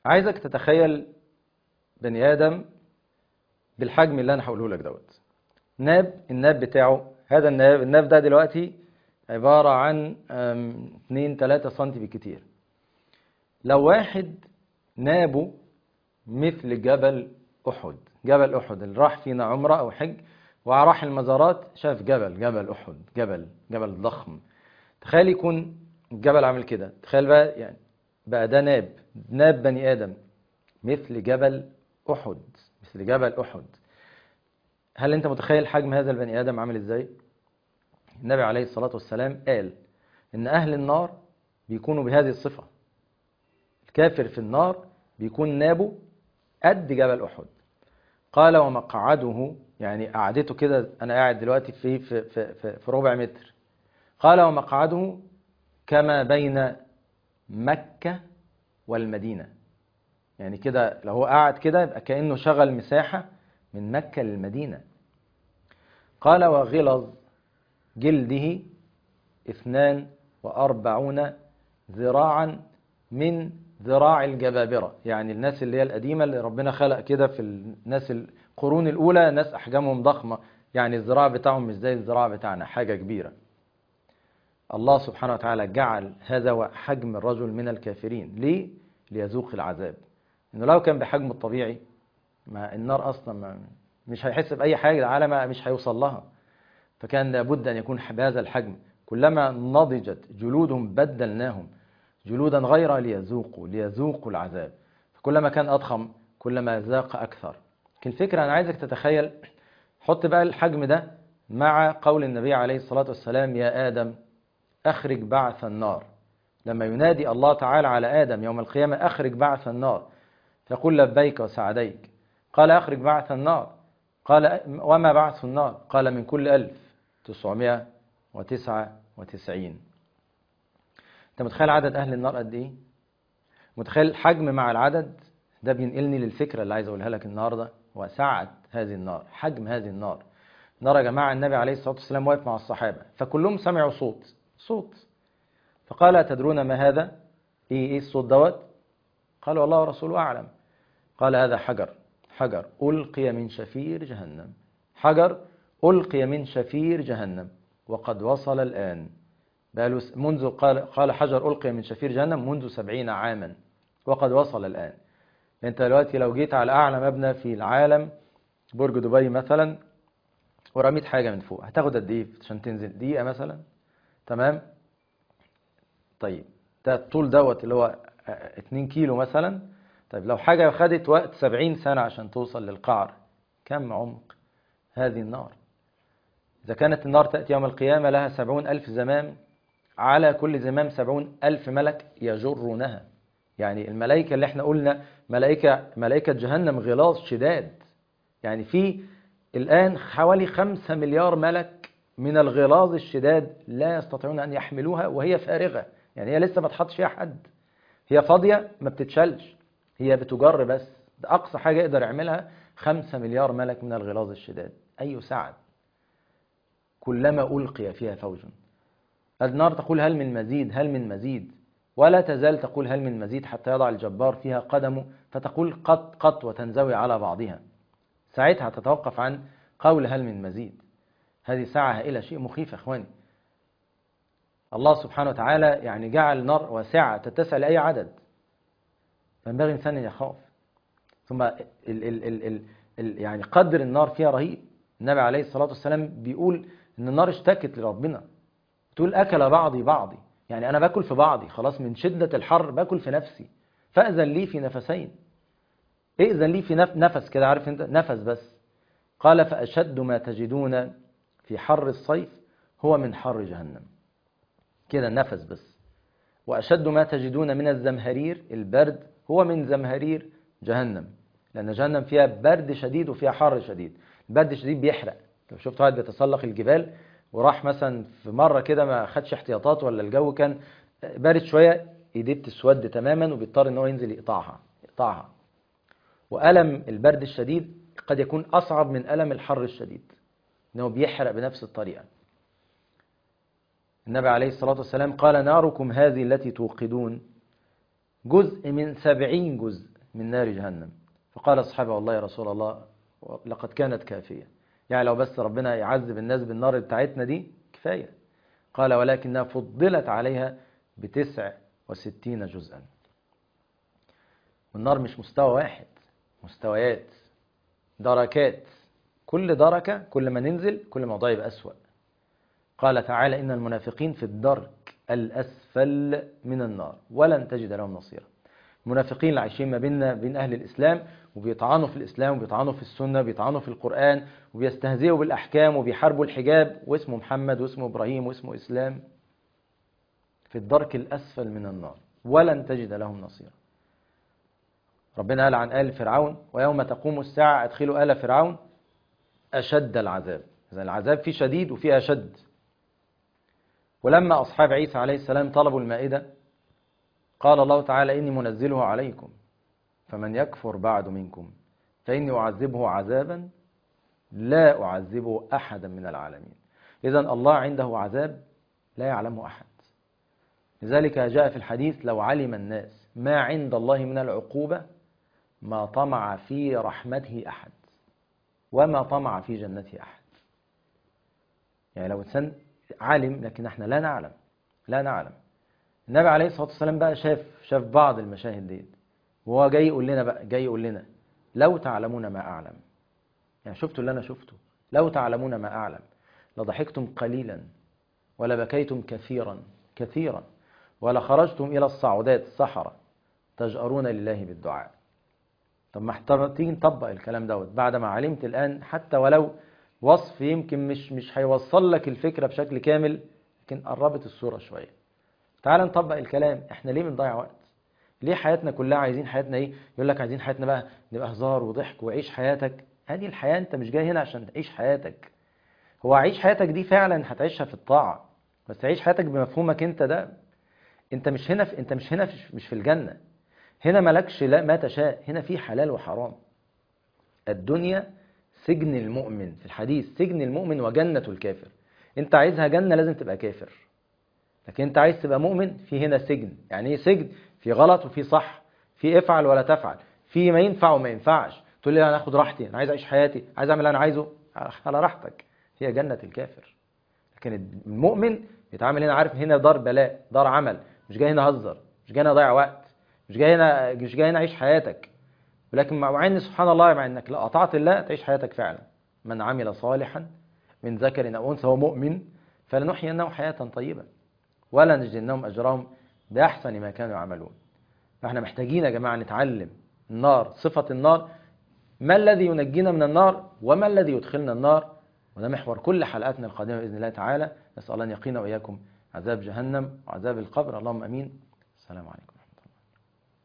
عايزك تتخيل بني آدم بالحجم اللي أنا هقوله لك دوت. الناب بتاعه، هذا الناب ده دلوقتي عبارة عن 2-3 سنتي بالكتير. لو واحد نابه مثل جبل أحد اللي راح فينا عمرة أو حج وراح المزارات شاف جبل أحد، جبل ضخم. تخيل يكون الجبل عامل كده، تخيل بقى يعني بقى ده ناب بني آدم مثل جبل أحد. هل أنت متخيل حجم هذا البني آدم عامل إزاي؟ النبي عليه الصلاة والسلام قال إن أهل النار بيكونوا بهذه الصفة. الكافر في النار بيكون نابه قد جبل أحد. قال ومقعده، يعني قعدته كده، أنا قاعد دلوقتي في ربع متر. قال ومقعده كما بين مكة والمدينة، يعني كده لو هو قاعد كده يبقى كأنه شغل مساحة من مكة للمدينة. قال وغلظ جلده 42 ذراعا من ذراع الجبابرة، يعني الناس اللي هي القديمة اللي ربنا خلق كده في الناس القرون الأولى، ناس أحجامهم ضخمة، يعني الذراع بتاعهم مش زي الذراع بتاعنا، حاجة كبيرة. الله سبحانه وتعالى جعل هذا حجم الرجل من الكافرين. ليه؟ ليذوق العذاب. إنه لو كان بحجمه الطبيعي ما النار أصلا مش هيحس بأي حاجة، العالم مش هيوصل لها. فكان لابد أن يكون بهذا الحجم. كلما نضجت جلودهم بدلناهم جلودا غيرها ليذوقوا العذاب. فكلما كان أضخم كلما ذاق أكثر. لكن الفكرة أنا عايزك تتخيل، حط بقى الحجم ده مع قول النبي عليه الصلاة والسلام يا آدم أخرج بعث النار. لما ينادي الله تعالى على آدم يوم القيامة أخرج بعث النار، فيقول لبيك وسعديك. قال أخرج بعث النار. قال وما بعث النار؟ قال من كل 1999. أنت متخيل عدد أهل النار قد إيه؟ متخيل الحجم مع العدد؟ ده بينقلني للفكرة اللي عايز أقولها لك النهاردة، وسعة هذه النار، حجم هذه النار. النار يا جماعة، النبي عليه الصلاة والسلام واقف مع الصحابة فكلهم سمعوا صوت، فقال أتدرون ما هذا؟ إيه الصوت دوت؟ قالوا الله ورسوله أعلم. قال هذا حجر ألقي من شفير جهنم، حجر ألقي من شفير جهنم وقد وصل الآن. منذ قال حجر ألقي من شفير جهنم منذ 70 عاما وقد وصل الآن. أنت دلوقتي لو جيت على أعلى مبنى في العالم، برج دبي مثلا، ورميت حاجة من فوق، هتاخد قد إيه عشان تنزل؟ دقيقة مثلا، تمام؟ طيب ده الطول دوت اللي هو 2 كيلو مثلا. طيب لو حاجة خدت وقت 70 سنة عشان توصل للقعر، كم عمق هذه النار؟ إذا كانت النار تأتي يوم القيامة لها 70,000 زمام، على كل زمام 70,000 ملك يجرونها. يعني الملائكة اللي احنا قلنا ملائكة جهنم غلاظ شداد، يعني في الآن حوالي 5 مليار ملك من الغلاظ الشداد لا يستطيعون أن يحملوها وهي فارغة، يعني هي لسه ما تحطش فيها حد، هي فاضية ما بتتشلش، هي بتجر بس. ده أقصى حاجة يقدر يعملها 5 مليار ملك من الغلاظ الشداد. أي سعد. كلما ألقي فيها فوج، النار تقول هل من مزيد، هل من مزيد، ولا تزال تقول هل من مزيد حتى يضع الجبار فيها قدمه فتقول قط وتنزوي على بعضها. ساعتها تتوقف عن قول هل من مزيد. هذه ساعة هائلة، شيء مخيف يا اخواني. الله سبحانه وتعالى يعني جعل النار واسعة تتسع لأي عدد، فينبغي الإنسان أن يخاف. ثم يعني قدر النار فيها رهيب. النبي عليه الصلاة والسلام بيقول إن النار اشتكت لربنا، تقول أكل بعضي، يعني أنا باكل في بعضي خلاص من شدة الحر، باكل في نفسي، فأذن لي في نفسين. ائذن لي في نفس كده، عارف انت، نفس بس. قال فأشد ما تجدون في حر الصيف هو من حر جهنم، كده نفس بس. وأشد ما تجدون من الزمهرير، البرد، هو من زمهرير جهنم، لأن جهنم فيها برد شديد وفيها حر شديد. البرد الشديد بيحرق. لو شفت واحد بيتسلق الجبال وراح مثلا في مرة كده ما خدش احتياطات، ولا الجو كان بارد شوية، ايديه بتسود تماما وبيضطر ان هو ينزل يقطعها. وألم البرد الشديد قد يكون أصعب من ألم الحر الشديد، انه بيحرق بنفس الطريقة. النبي عليه الصلاة والسلام قال ناركم هذه التي توقدون جزء من 70 جزء من نار جهنم. فقال الصحابة والله يا رسول الله لقد كانت كافية، يعني لو بس ربنا يعذب الناس بالنار بتاعتنا دي كفاية. قال ولكنها فضلت عليها ب69 جزءا. والنار مش مستوى واحد، مستويات، دركات، كل دركة كل ما ننزل كل ما الموضوع يبقى أسوأ. قال تعالى إن المنافقين في الدرك الأسفل من النار ولن تجد لهم نصيرا. المنافقين اللي عايشين ما بيننا بين أهل الإسلام وبيطعنوا في الإسلام وبيطعنوا في السنة وبيطعنوا في القرآن وبيستهزئوا بالأحكام وبيحاربوا الحجاب واسمه محمد واسمه إبراهيم واسمه إسلام، في الدرك الأسفل من النار ولن تجد لهم نصيرا. ربنا قال عن آل فرعون ويوم تقوم الساعة أدخلوا آل فرعون أشد العذاب. إذن العذاب فيه شديد وفيه أشد. ولما أصحاب عيسى عليه السلام طلبوا المائدة قال الله تعالى إني منزله عليكم فمن يكفر بعد منكم فإني أعذبه عذابا لا أعذبه أحدا من العالمين. إذن الله عنده عذاب لا يعلمه أحد. لذلك جاء في الحديث لو علم الناس ما عند الله من العقوبة ما طمع في رحمته أحد وما طمع في جنته أحد. يعني لو إنسان عالم لكن احنا لا نعلم. النبي عليه الصلاة والسلام بقى شاف بعض المشاهد دي وهو جاي يقول لنا لو تعلمون ما أعلم، يعني شفتوا اللي أنا شفته، لو تعلمون ما أعلم لضحكتم قليلا ولا بكيتم كثيرا ولا خرجتم إلى الصعودات الصحراء تجأرون لله بالدعاء. طب ما تيجي نطبق الكلام دوت بعد ما علمت الآن، حتى ولو وصف يمكن مش هيوصل لك الفكرة بشكل كامل لكن قربت الصورة شوية. تعال نطبق الكلام. احنا ليه بنضيع وقت؟ ليه حياتنا كلها عايزين حياتنا ايه؟ يقول لك عايزين حياتنا بقى نبقى هزار وضحك وعيش حياتك. هذه الحياة انت مش جاي هنا عشان تعيش حياتك. هو عيش حياتك دي فعلا هتعيشها في الطاعة، بس عيش حياتك بمفهومك انت ده. انت مش هنا مش في الجنة. هنا ملكش لا ما تشاء، هنا في حلال وحرام. الدنيا سجن المؤمن، في الحديث سجن المؤمن وجنة الكافر. انت عايزها جنة لازم تبقى كافر، لكن انت عايز تبقى مؤمن في هنا سجن. يعني ايه سجن؟ في غلط وفي صح، في افعل ولا تفعل، في ما ينفع وما ينفعش. تقول لي انا هاخد راحتي، انا عايز اعيش حياتي، عايز اعمل اللي انا عايزه، على راحتك. هي جنة الكافر. لكن المؤمن بيتعامل هنا عارف هنا دار بلاء، دار عمل، مش جاي هنا اهزر، مش جاي هنا اضيع وقت، مش جاي هنا اعيش حياتك. ولكن مع ان سبحان الله مع انك لو اطعت الله تعيش حياتك فعلا. من عمل صالحا من ذكر او انثى وهو مؤمن فلنحيينه حياة طيبة ولا نجزينهم أجرهم بأحسن ما كانوا يعملون. فاحنا محتاجين يا جماعة نتعلم النار، صفة النار، ما الذي ينجينا من النار وما الذي يدخلنا النار. وده محور كل حلقاتنا القادمة بإذن الله تعالى. نسأل الله أن يقينا وإياكم عذاب جهنم وعذاب القبر. اللهم أمين. السلام عليكم.